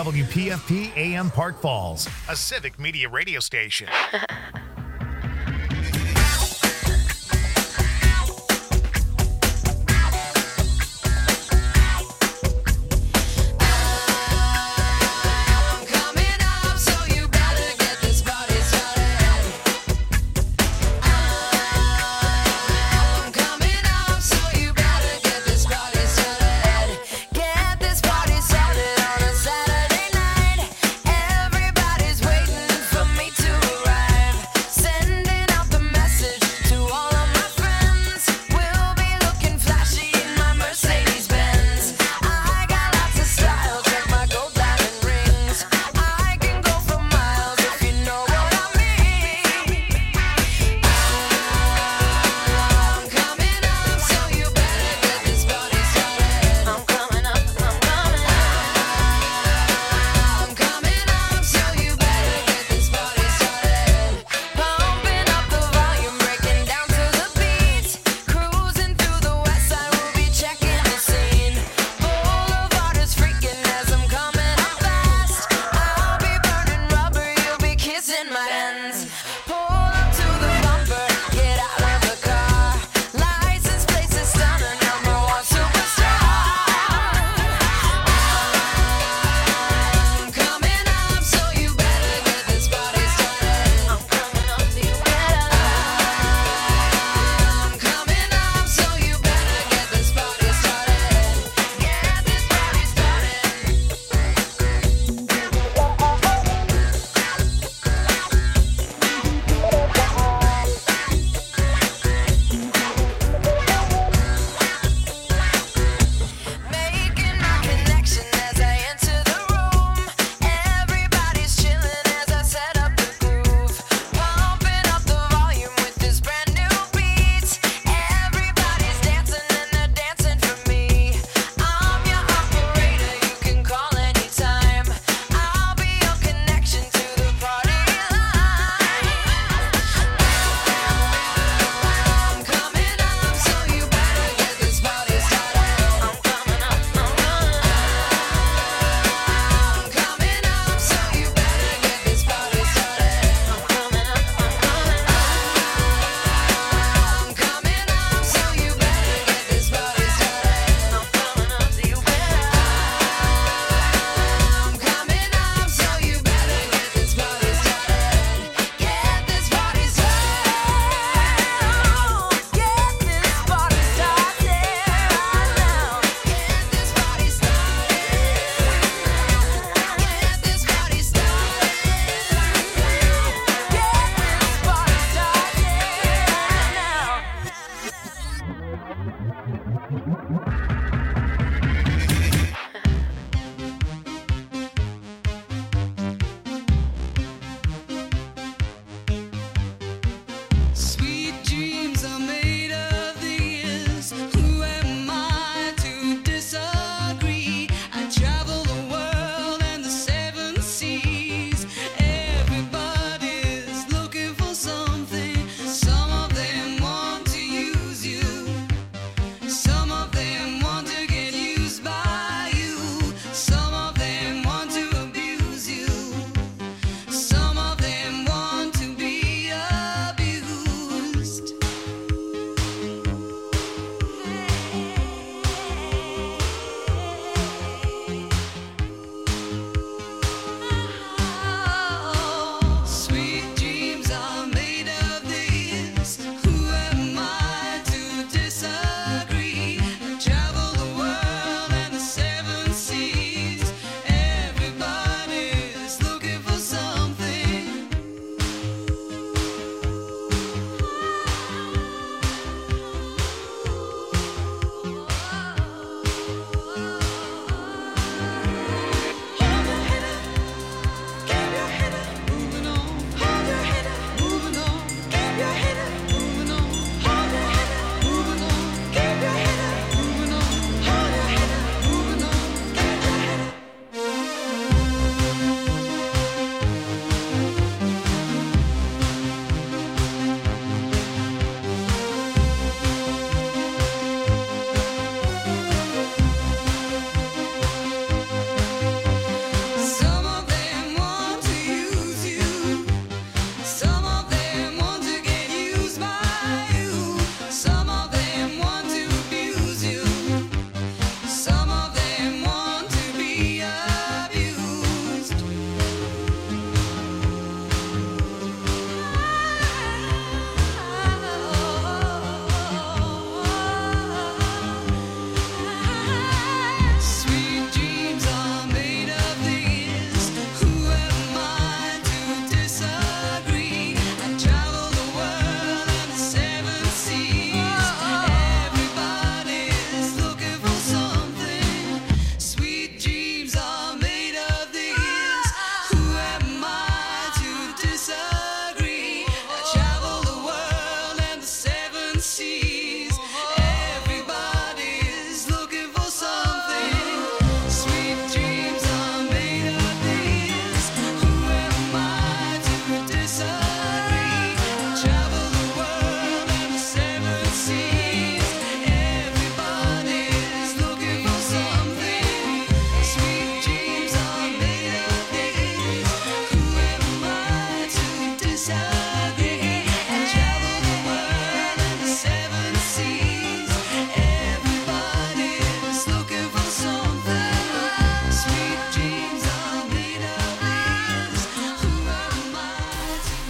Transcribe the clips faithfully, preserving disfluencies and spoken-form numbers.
W P F P A M Park Falls, a Civic Media radio station. Everybody's waiting for me to arrive.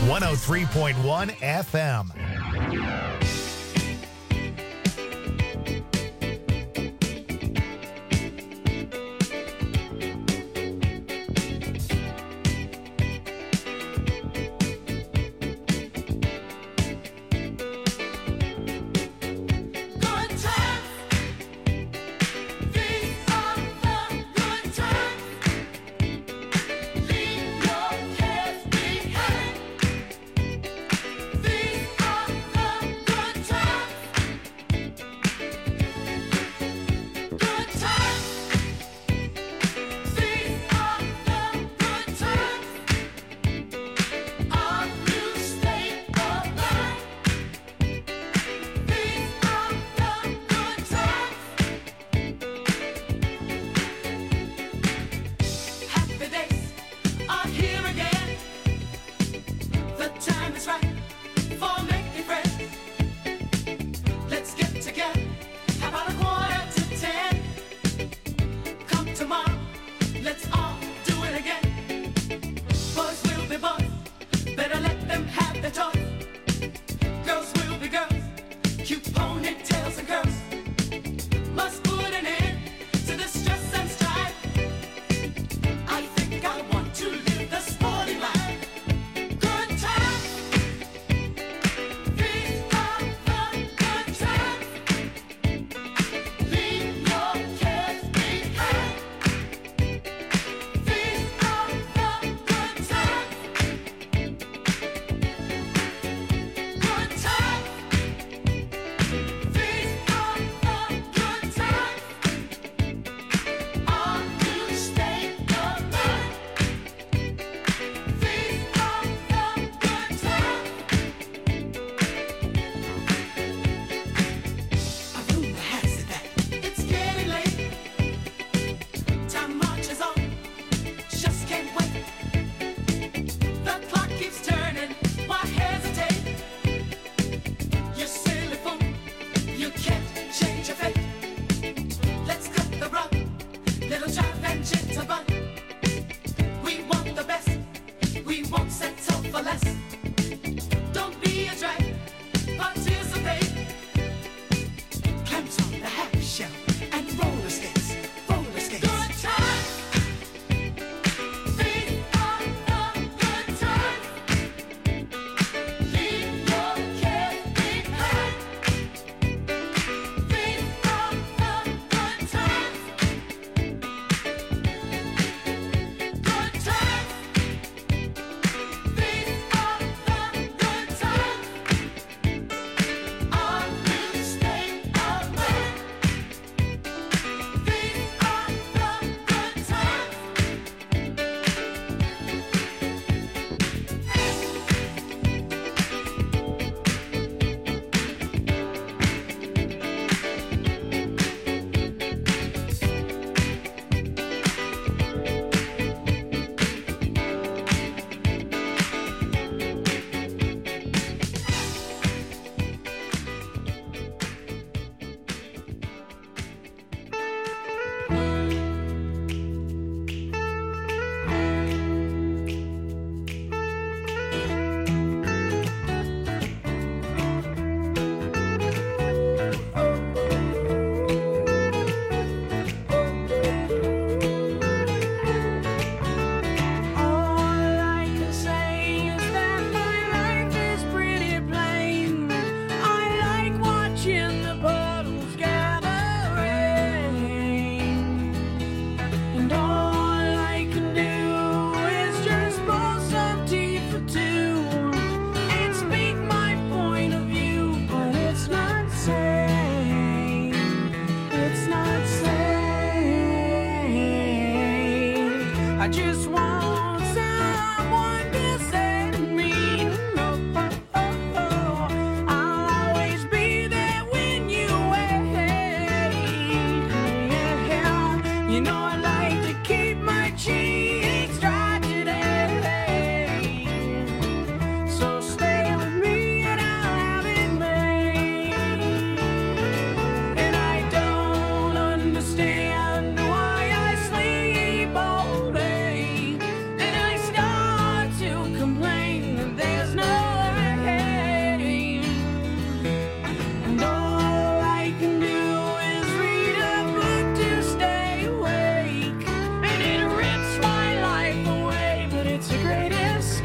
one oh three point one F M. Leave your cares behind. These are the good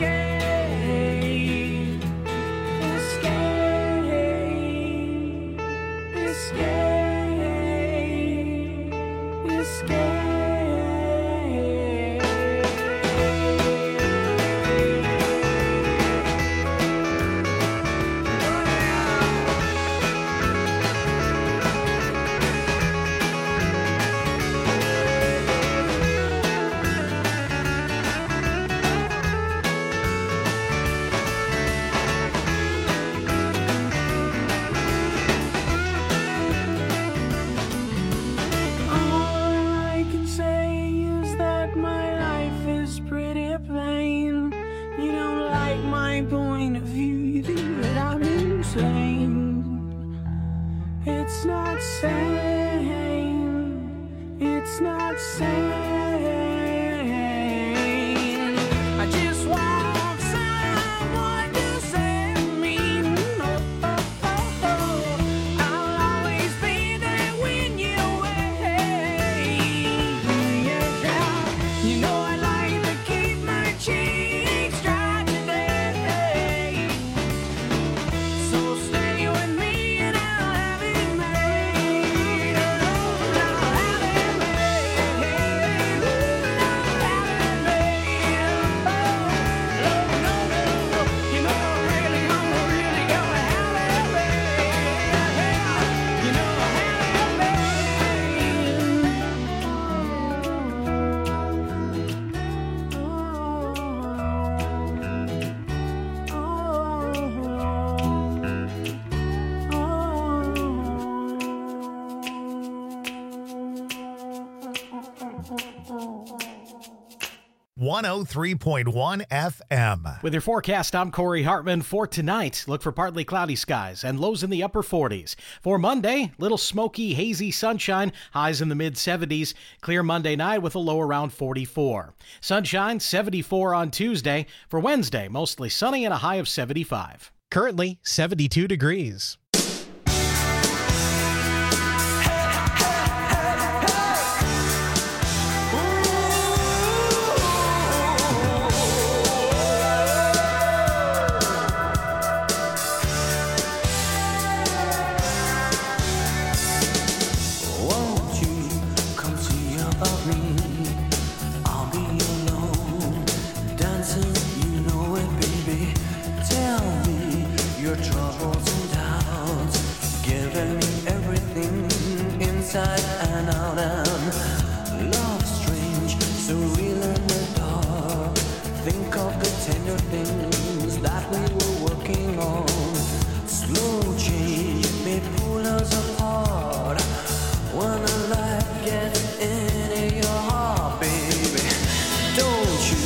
escape, escape, escape, escape. Point of view, you think that I'm insane. It's not sane. It's not sane. I just want someone to save me. Oh, oh, oh, oh. I'll always be there when you're away. Yeah, yeah. You know I like to keep my cheeks dry. one oh three point one F M. With your forecast, I'm Corey Hartman. For tonight, look for partly cloudy skies and lows in the upper forties. For Monday, little smoky, hazy sunshine, highs in the mid seventies. Clear Monday night with a low around forty-four. Sunshine, seventy-four on Tuesday. For Wednesday, mostly sunny and a high of seventy-five. Currently, seventy-two degrees. Inside and out, and love strange, so real in the dark. Think of the tender things that we were working on. Slow change may pull us apart. When a light gets into your heart, baby, don't you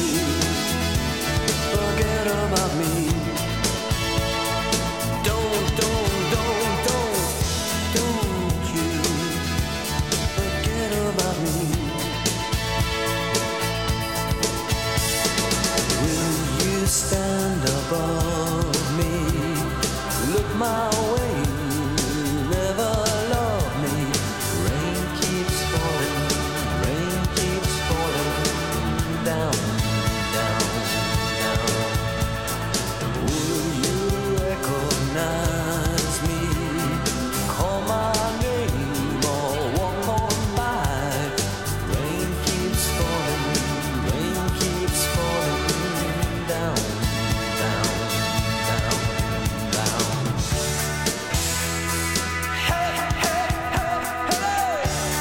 forget about me. Don't, don't, don't, don't, don't you about me. Will you stand above me? Look my way, never love me. Rain keeps falling, rain keeps falling down, down, down. Will you recognize me? Call my name or walk on. Rain keeps falling, rain keeps falling down, down, down, down. Hey, hey, hey, hey.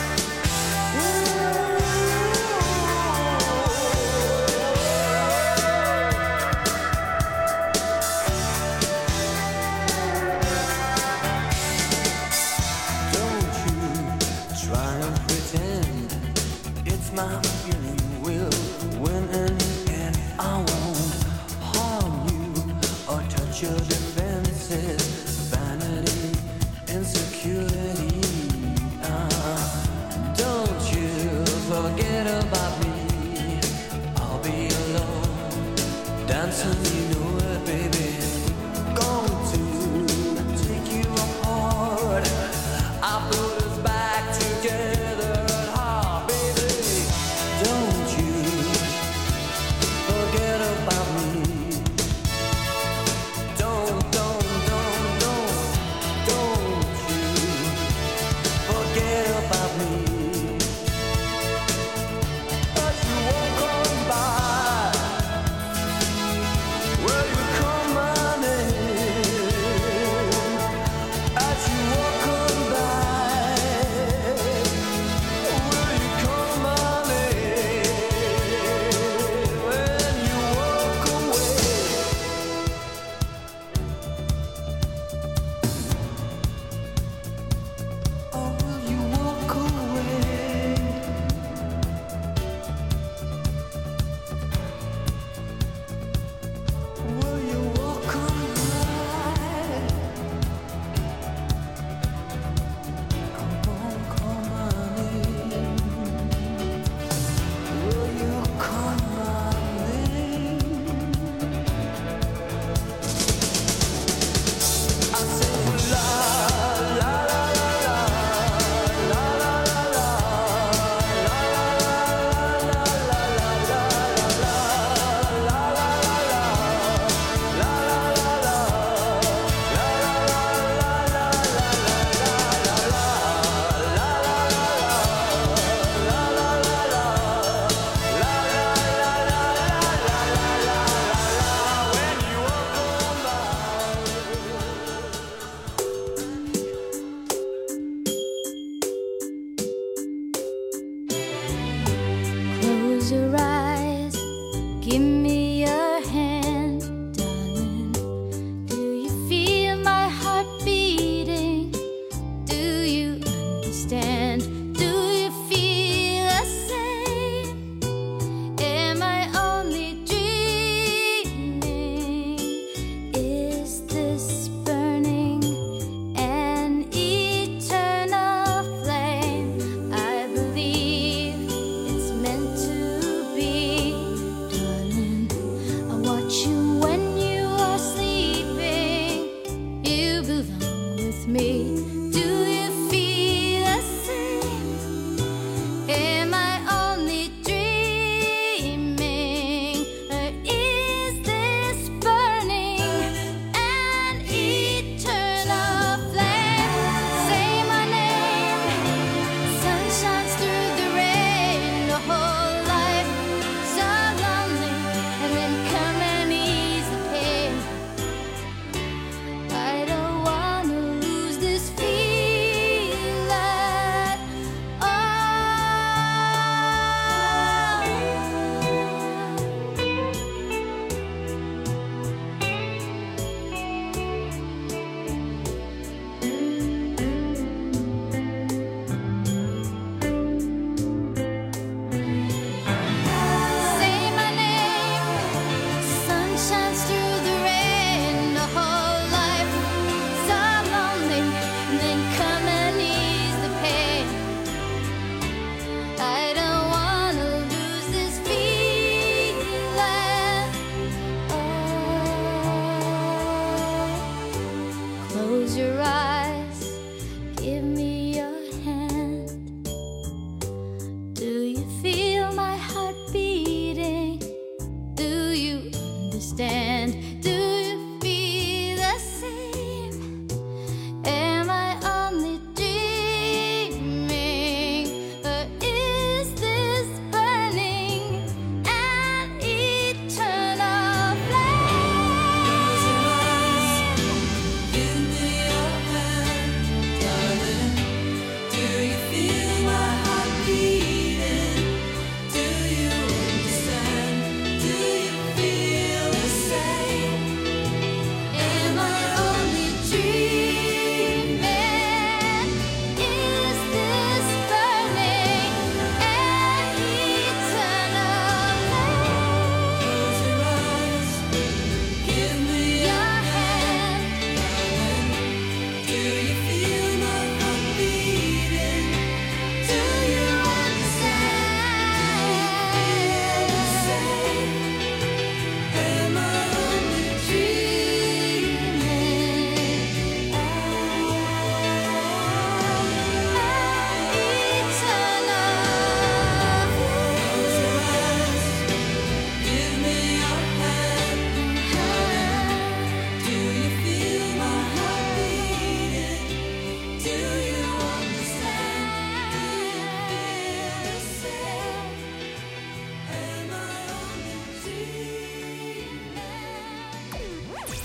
Don't you try and pretend it's my feeling will win in the end. I won't harm you or touch your defenses. Vanity, insecurity. Uh, don't you forget about me. I'll be alone, dancing, you know it, baby. Going to take you apart. I put us back together. Don't you forget about me.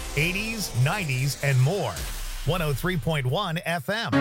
eighties, nineties, and more. one oh three point one F M.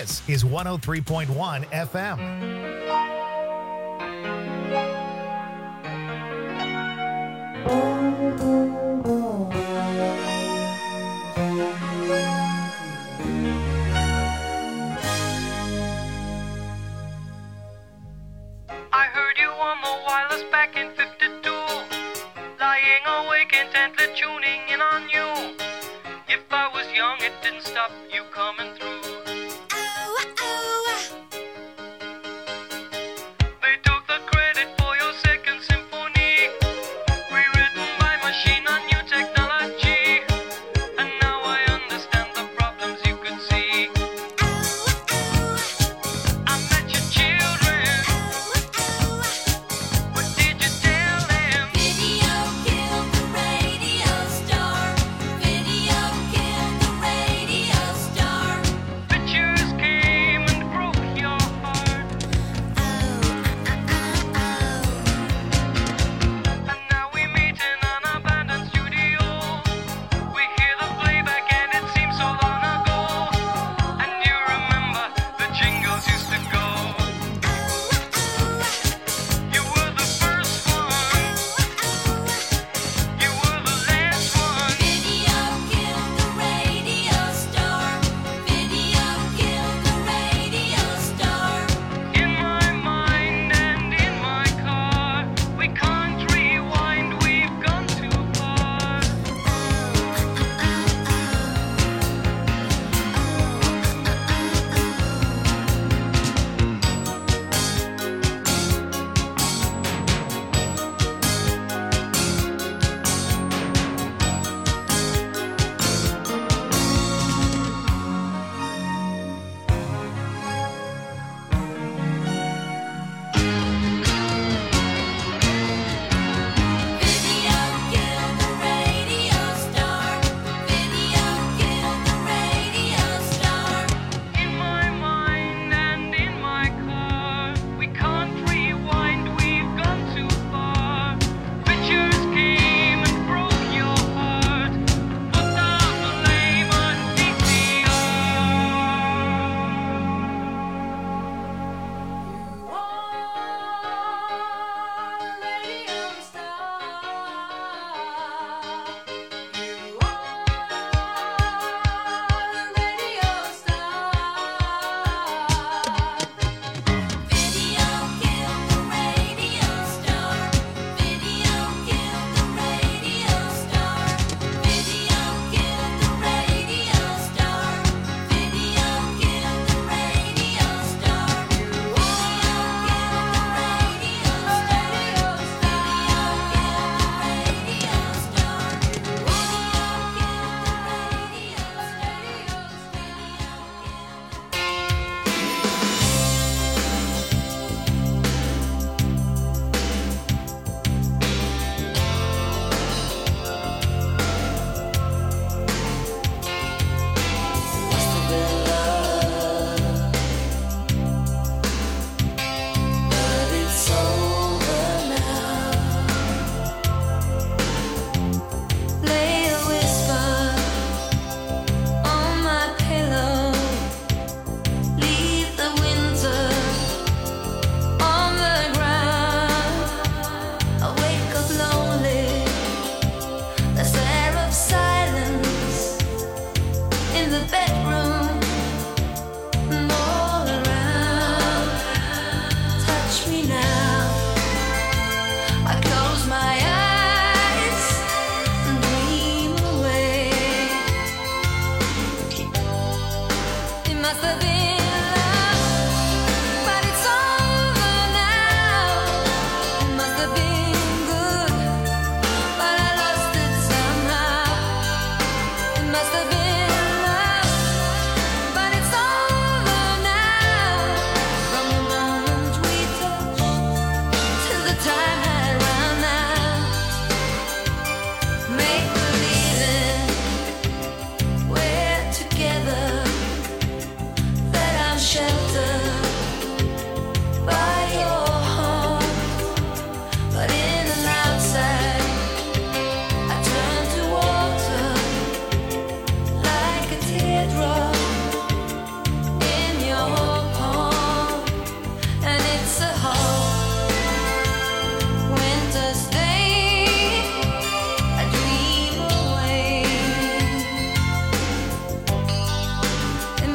This is one oh three point one F M. I heard you on the wireless back in fifty-two, lying awake intently tuning in on you. If I was young, it didn't stop you coming through. They took the credit for your second symphony, rewritten by machine on new technology. And now I understand the problems you could see. I met your children. What did you tell them? Video killed the radio star. Video killed the radio star. Pictures came and broke your heart. And now we meet in an abandoned studio. We hear the playback and it seems so long ago. And you remember the jingles used to go. You were the first one. You were the last one. Video killed the radio star. Video killed the radio star. In my mind and in my car, we can't rewind, we've gone too far. Video killed the radio star. Video killed the radio star. In my mind and in my car, we can't rewind, we've gone too far. Pictures came and broke your heart. Put down the blame on V C R. Video killed the radio star. Video killed the radio star. Video killed the radio star. Video killed the radio star. Video But it's over now. Lay a whisper on my pillow. Leave the winter on the ground. I wake up lonely. There's air of silence in the bedroom and all around. Touch me now. I close my eyes and dream away. It must have been love, but it's over now. It must have been good, but I lost it somehow. It must have been love, but it's over now. From the moment we touched till the time had run out. Make believing we're together.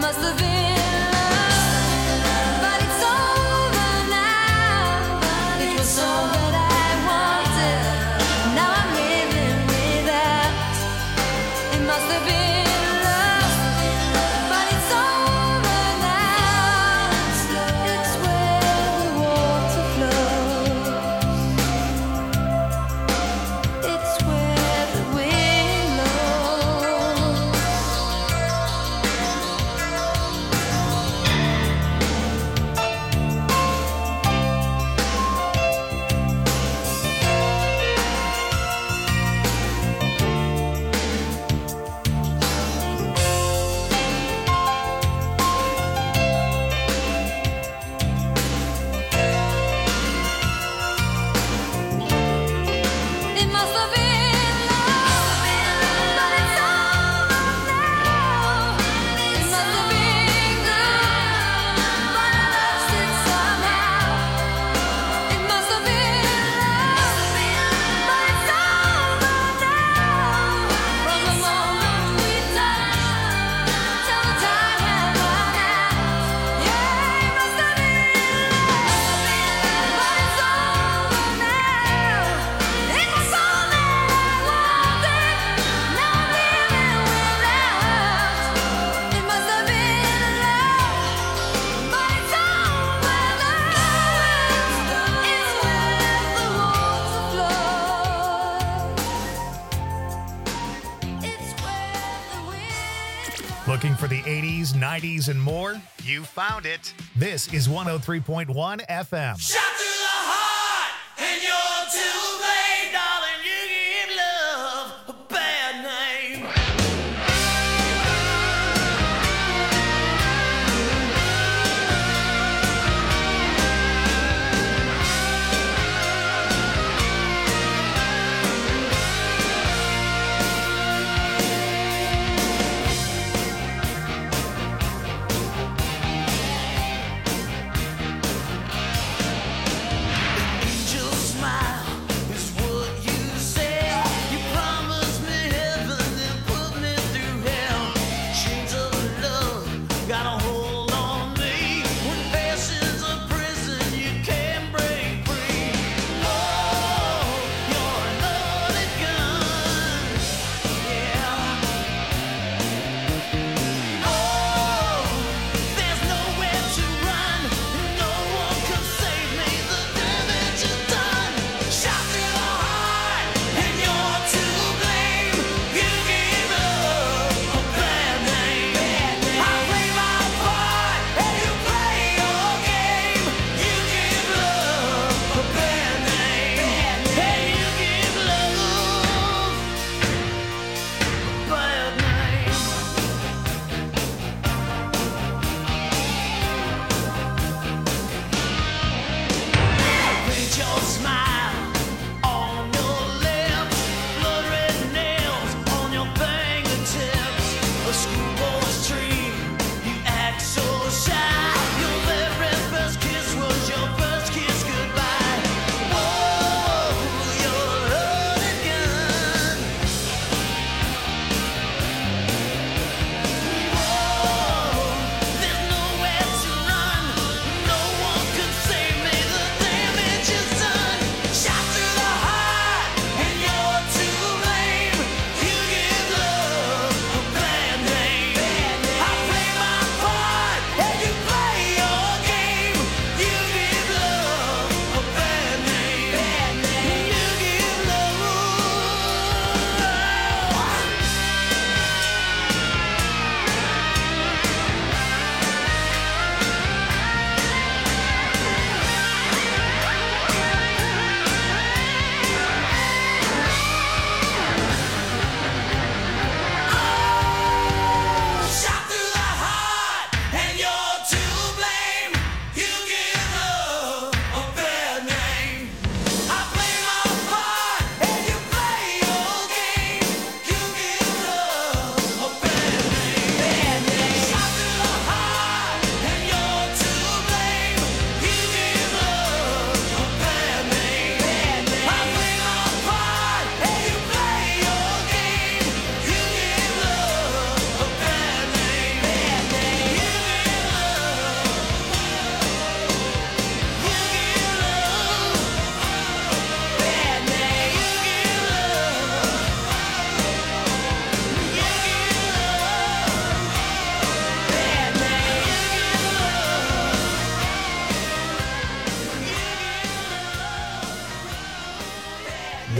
must have been love, but it's over now. It was all that I wanted. Now I'm living without. It must have been love, but it's over now. It's where the water flows. It's where the wind blows. It must have been love, but it's over now. It must have been good, but I lost it somehow. It must have been love, but it's over now. From the moment we touched till the time had run out. Yeah, it must have been love, but it's over now. It was all that I wanted. Now I'm living without. It must have been love, but it's over now. It's where the water flows. It's where the wind blows. Looking for the eighties, nineties, and more? You found it. This is one oh three point one F M. Shot through the heart, and you're too late, darling. You give love a bad name.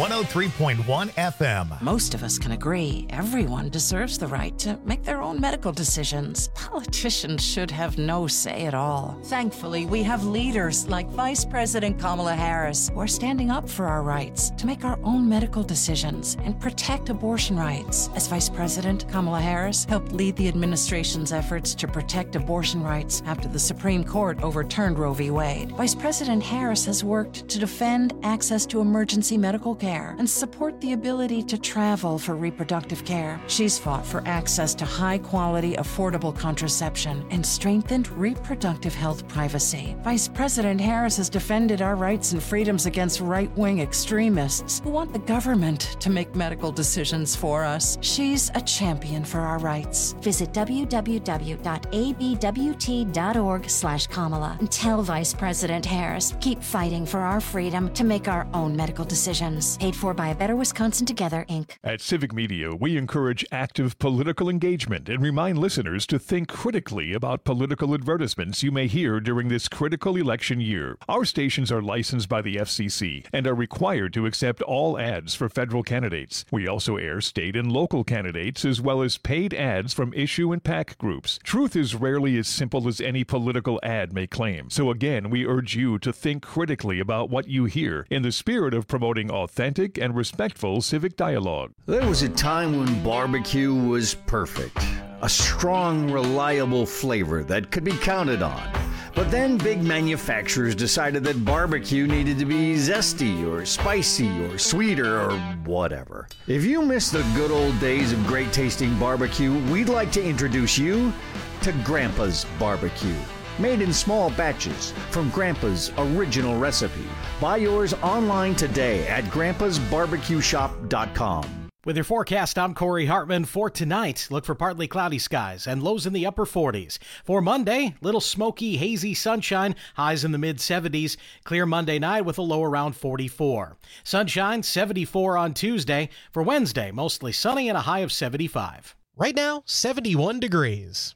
one oh three point one F M. Most of us can agree everyone deserves the right to make their own medical decisions. Politicians should have no say at all. Thankfully, we have leaders like Vice President Kamala Harris who are standing up for our rights to make our own medical decisions and protect abortion rights. As Vice President, Kamala Harris helped lead the administration's efforts to protect abortion rights after the Supreme Court overturned Roe v. Wade. Vice President Harris has worked to defend access to emergency medical care and support the ability to travel for reproductive care. She's fought for access to high-quality, affordable contraception and strengthened reproductive health privacy. Vice President Harris has defended our rights and freedoms against right-wing extremists who want the government to make medical decisions for us. She's a champion for our rights. Visit w w w dot a b w t dot org slash Kamala and tell Vice President Harris, keep fighting for our freedom to make our own medical decisions. Paid for by A Better Wisconsin Together, Incorporated. At Civic Media, we encourage active political engagement and remind listeners to think critically about political advertisements you may hear during this critical election year. Our stations are licensed by the F C C and are required to accept all ads for federal candidates. We also air state and local candidates as well as paid ads from issue and PAC groups. Truth is rarely as simple as any political ad may claim. So again, we urge you to think critically about what you hear in the spirit of promoting authentic and respectful civic dialogue. There was a time when barbecue was perfect. A strong, reliable flavor that could be counted on. But then big manufacturers decided that barbecue needed to be zesty or spicy or sweeter or whatever. If you miss the good old days of great tasting barbecue, we'd like to introduce you to Grandpa's Barbecue. Made in small batches from Grandpa's original recipe. Buy yours online today at grandpas barbecue shop dot com. With your forecast, I'm Corey Hartman. For tonight, look for partly cloudy skies and lows in the upper forties. For Monday, little smoky, hazy sunshine, highs in the mid seventies. Clear Monday night with a low around forty-four. Sunshine, seventy-four on Tuesday. For Wednesday, mostly sunny and a high of seventy-five. Right now, seventy-one degrees.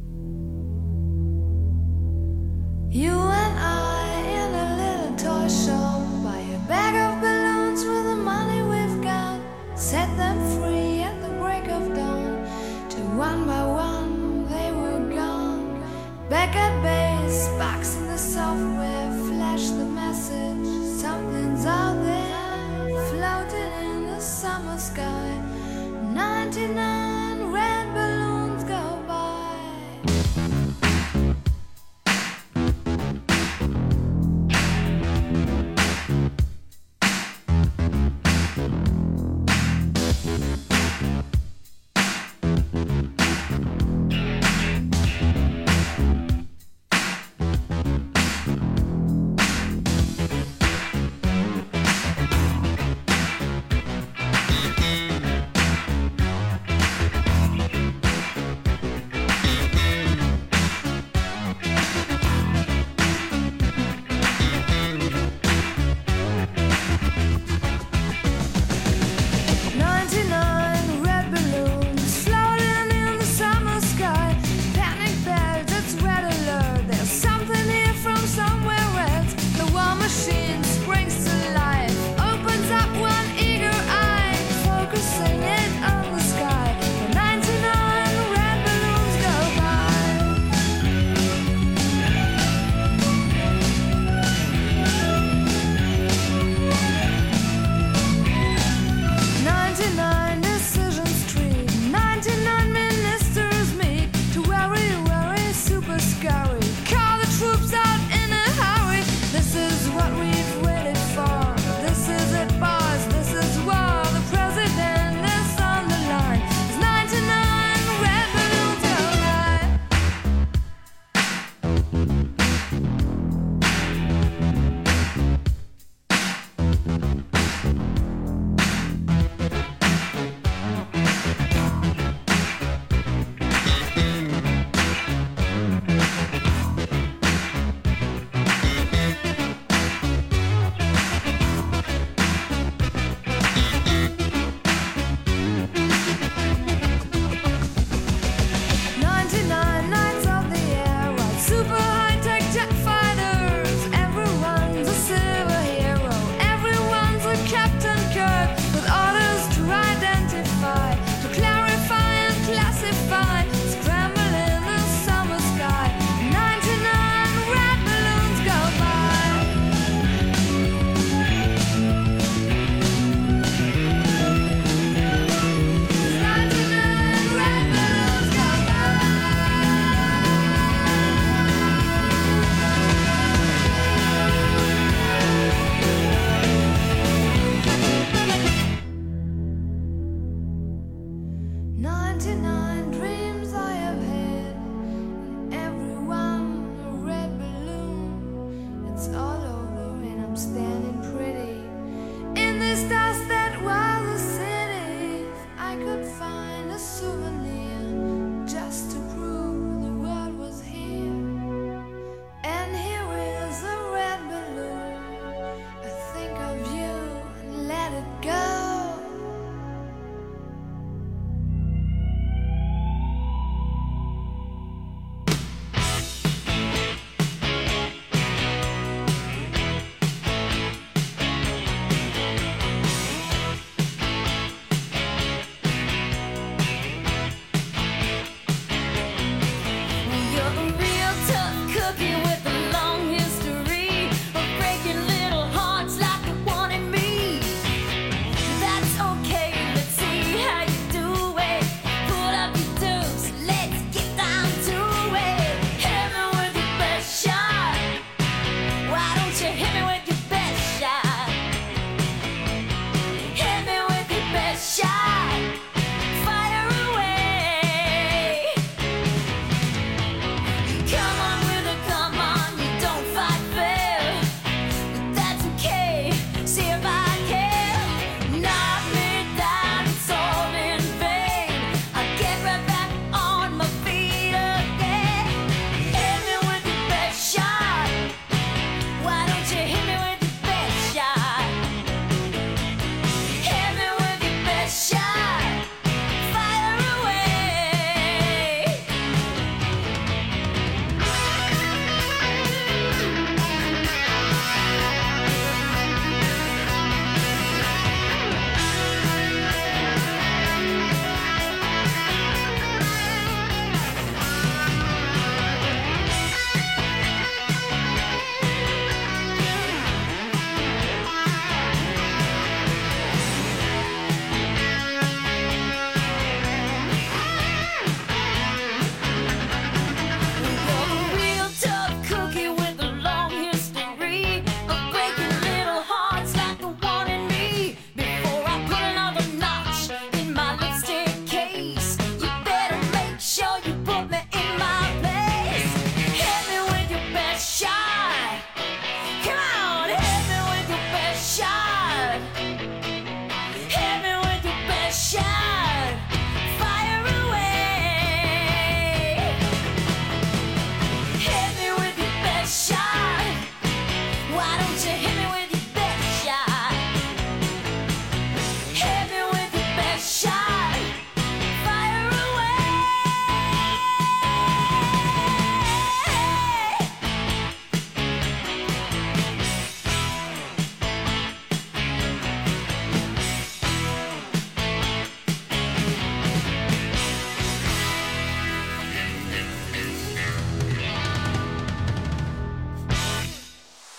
You and I in a little toy shop, buy a bag of balloons with the money we've got, set them free at the break of dawn, till one by one they were gone. Back at base, box in the software, flash the message, something's out there, floating in the summer sky. ninety-nine red balloons go by.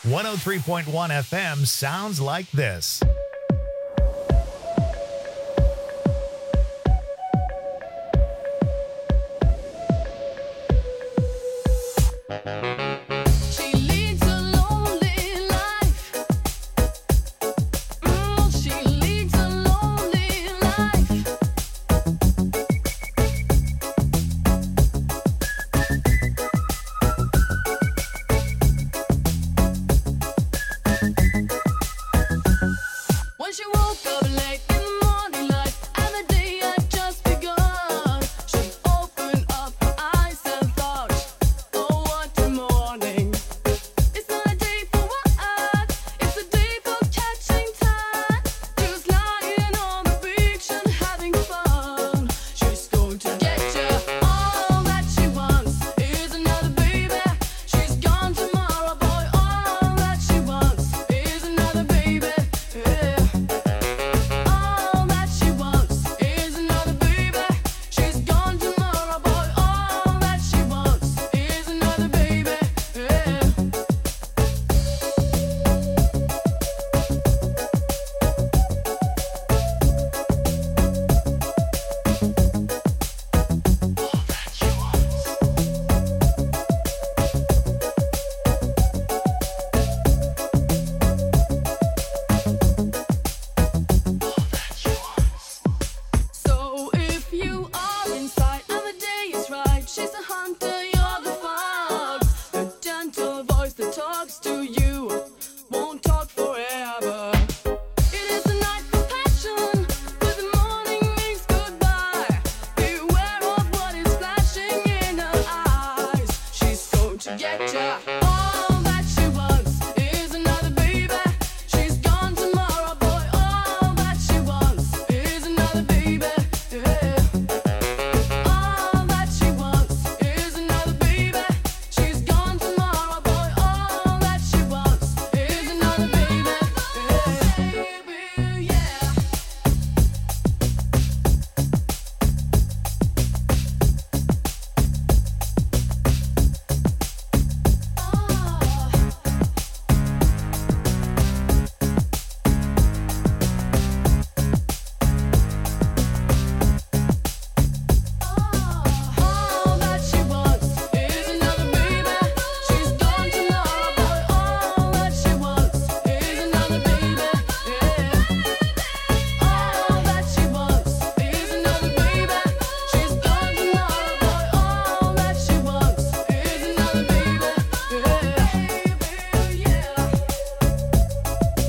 one oh three point one F M sounds like this. She leads a lonely life. Mm, she leads a lonely life. When she woke up late in the morning light and the day had just begun, she opened up her eyes and thought, oh, what a morning. It's not a day for what? It's a day for catching time. Just lying on the beach and having fun. She's going to get you. All that she wants is another baby. She's gone tomorrow, boy. All that she wants is another baby. Yeah. All that she wants is another baby. She's gone tomorrow, boy. All that she wants is another baby. Yeah. So if you are inside and the day is right, she's a hunter, you're the fox. The gentle voice that talks to you won't talk forever. It is a night for passion, but the morning means goodbye. Beware of what is flashing in her eyes. She's going to get ya. All that she wants is another baby. She's gone tomorrow, boy. All that she wants is another baby. Yeah. All that she wants is another baby. She's gone tomorrow, boy. All that she wants is another baby. Yeah. Yeah. All that she wants is another baby. She's gone tomorrow, boy. All that she wants is another baby. Yeah. All that she wants is another baby. She's gone tomorrow, boy. All that she wants is another baby. Yeah. Yeah.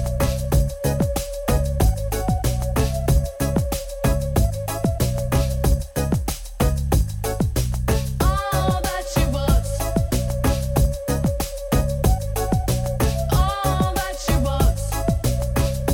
All that she wants. All that she wants.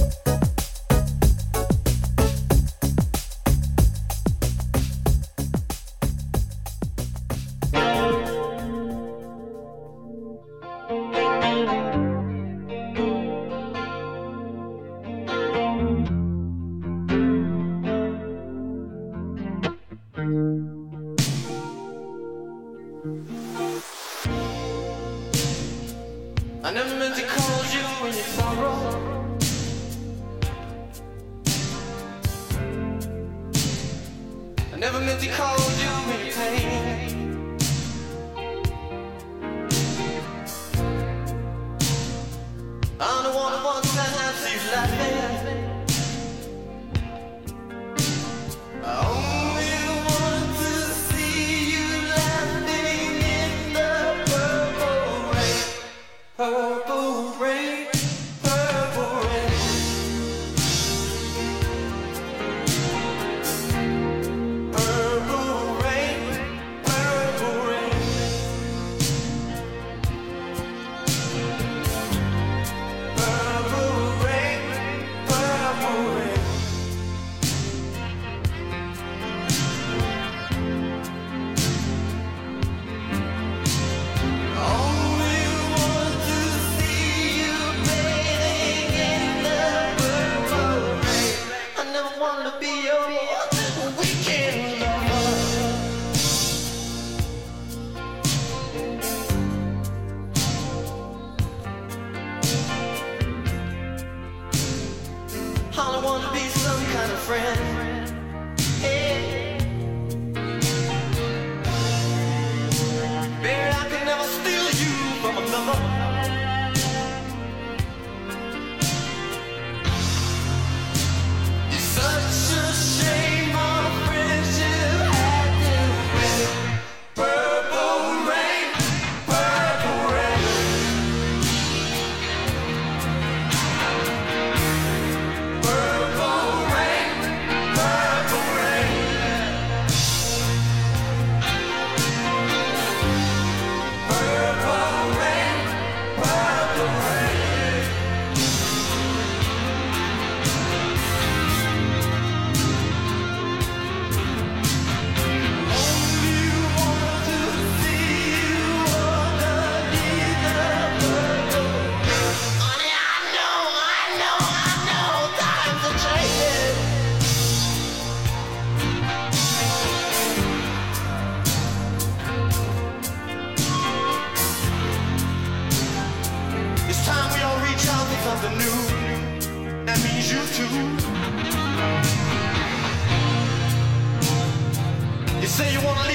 I never meant to call you when you sorrow. I never meant to call you when you pain. I'm the one who wants to have you laughing. I only want to see you laughing in the purple rain. Purple rain, purple rain. Purple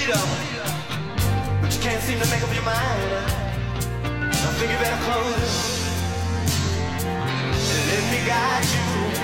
freedom, but you can't seem to make up your mind. I think you better close it. Let me guide you.